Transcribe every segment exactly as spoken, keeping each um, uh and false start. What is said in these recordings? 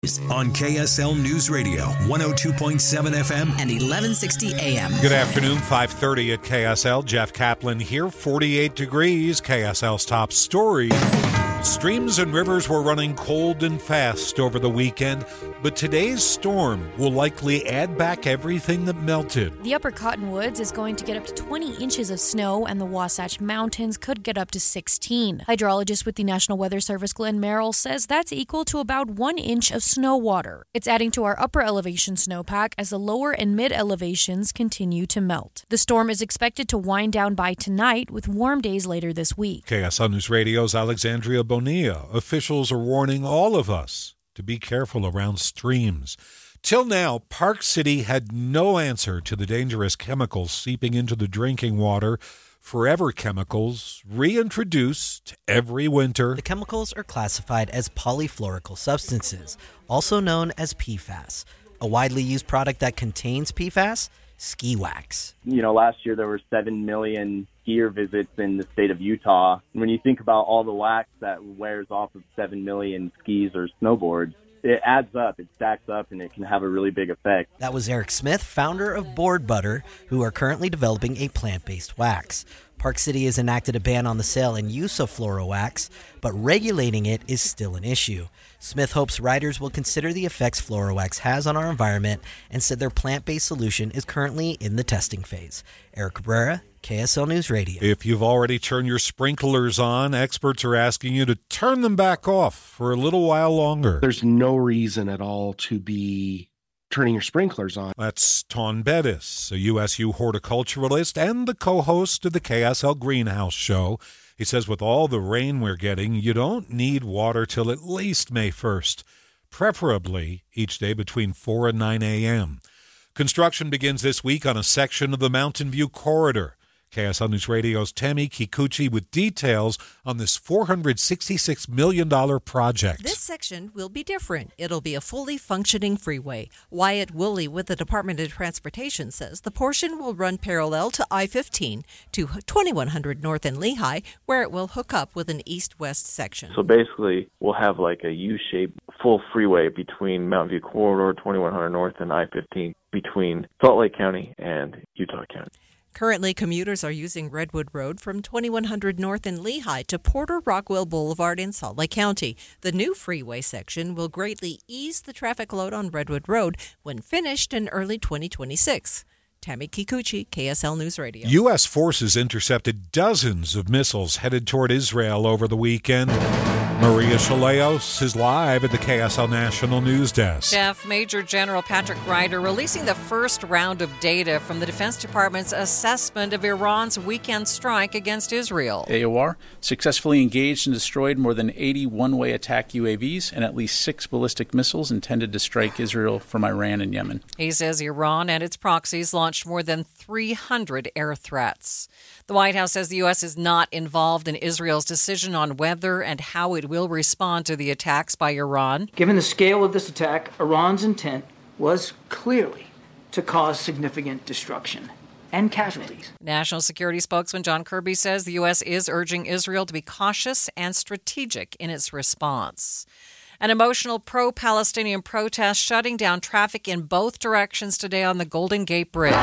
On K S L News Radio, one oh two point seven F M and eleven sixty A M. Good afternoon, five thirty at K S L. Jeff Kaplan here, forty-eight degrees, K S L's top story. Streams and rivers were running cold and fast over the weekend, but today's storm will likely add back everything that melted. The upper Cottonwoods is going to get up to twenty inches of snow, and the Wasatch Mountains could get up to sixteen. Hydrologist with the National Weather Service, Glenn Merrill, says that's equal to about one inch of snow water. It's adding to our upper elevation snowpack as the lower and mid elevations continue to melt. The storm is expected to wind down by tonight, with warm days later this week. K S L News Radio's Alexandria Bonilla. Officials are warning all of us to be careful around streams. Till now, Park City had no answer to the dangerous chemicals seeping into the drinking water. Forever Chemicals, reintroduced every winter. The chemicals are classified as polyfluoroalkyl substances, also known as P FAS. A widely used product that contains P FAS, ski wax. You know, last year there were seven million skier visits in the state of Utah. When you think about all the wax that wears off of seven million skis or snowboards, it adds up, it stacks up, and it can have a really big effect. That was Eric Smith, founder of Board Butter, who are currently developing a plant-based wax. Park City has enacted a ban on the sale and use of fluoro wax, but regulating it is still an issue. Smith hopes riders will consider the effects fluoro wax has on our environment and said their plant-based solution is currently in the testing phase. Eric Cabrera, K S L News Radio. If you've already turned your sprinklers on, experts are asking you to turn them back off for a little while longer. There's no reason at all to be turning your sprinklers on. That's Ton Bettis, a U S U horticulturalist and the co-host of the K S L Greenhouse Show. He says with all the rain we're getting, you don't need water till at least May first, preferably each day between four and nine a.m. Construction begins this week on a section of the Mountain View Corridor. K S L News Radio's Tammy Kikuchi with details on this four hundred sixty-six million dollars project. This section will be different. It'll be a fully functioning freeway. Wyatt Woolley with the Department of Transportation says the portion will run parallel to I fifteen to twenty-one hundred North and Lehigh, where it will hook up with an east-west section. So basically, we'll have like a U-shaped full freeway between Mountain View Corridor, twenty-one hundred North, and I fifteen between Salt Lake County and Utah County. Currently, commuters are using Redwood Road from twenty-one hundred North in Lehigh to Porter Rockwell Boulevard in Salt Lake County. The new freeway section will greatly ease the traffic load on Redwood Road when finished in early twenty twenty-six. Tammy Kikuchi, K S L News Radio. U S forces intercepted dozens of missiles headed toward Israel over the weekend. Maria Chaleos is live at the K S L National News Desk. Jeff, Major General Patrick Ryder releasing the first round of data from the Defense Department's assessment of Iran's weekend strike against Israel. A O R successfully engaged and destroyed more than eighty one-way attack U A Vs and at least six ballistic missiles intended to strike Israel from Iran and Yemen. He says Iran and its proxies launched more than three hundred air threats. The White House says the U S is not involved in Israel's decision on whether and how it will respond to the attacks by Iran. Given the scale of this attack, Iran's intent was clearly to cause significant destruction and casualties. National Security spokesman John Kirby says the U S is urging Israel to be cautious and strategic in its response. An emotional pro-Palestinian protest shutting down traffic in both directions today on the Golden Gate Bridge.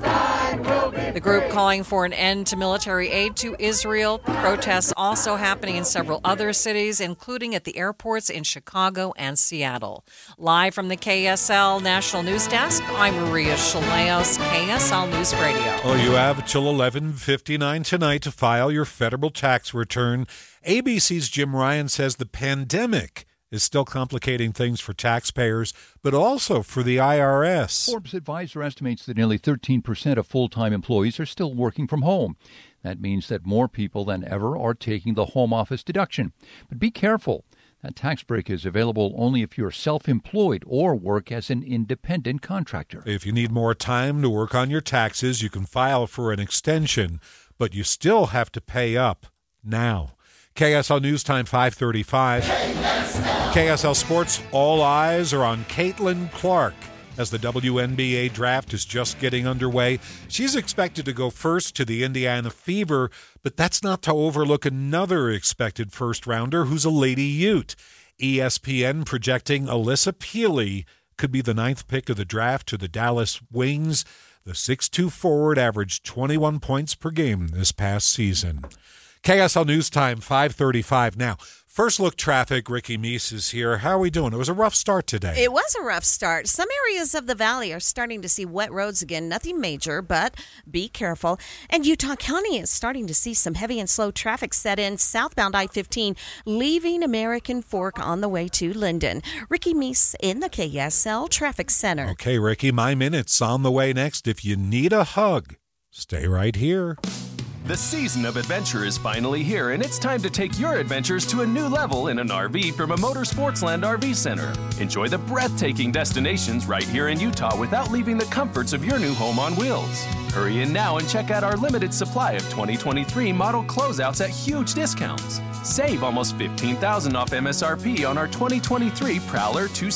The group calling for an end to military aid to Israel. Protests also happening in several other cities, including at the airports in Chicago and Seattle. Live from the K S L National News Desk, I'm Maria Chaleos, K S L News Radio. Well, you have till eleven fifty-nine tonight to file your federal tax return. A B C's Jim Ryan says the pandemic is still complicating things for taxpayers, but also for the I R S. Forbes Advisor estimates that nearly thirteen percent of full-time employees are still working from home. That means that more people than ever are taking the home office deduction. But be careful. That tax break is available only if you're self-employed or work as an independent contractor. If you need more time to work on your taxes, you can file for an extension, but you still have to pay up now. K S L News Time, five thirty-five. K S L Sports, all eyes are on Caitlin Clark as the W N B A draft is just getting underway. She's expected to go first to the Indiana Fever, but that's not to overlook another expected first-rounder who's a Lady Ute. E S P N projecting Alyssa Peely could be the ninth pick of the draft to the Dallas Wings. The six foot two forward averaged twenty-one points per game this past season. K S L News Time, five thirty-five now. First look traffic, Ricky Meese is here. How are we doing? It was a rough start today. It was a rough start. Some areas of the valley are starting to see wet roads again. Nothing major, but be careful. And Utah County is starting to see some heavy and slow traffic set in southbound I fifteen, leaving American Fork on the way to Linden. Ricky Meese in the K S L Traffic Center. Okay, Ricky, my minute's on the way next. If you need a hug, stay right here. The season of adventure is finally here, and it's time to take your adventures to a new level in an R V from a Motorsportsland R V Center. Enjoy the breathtaking destinations right here in Utah without leaving the comforts of your new home on wheels. Hurry in now and check out our limited supply of twenty twenty-three model closeouts at huge discounts. Save almost fifteen thousand dollars off M S R P on our twenty twenty-three Prowler two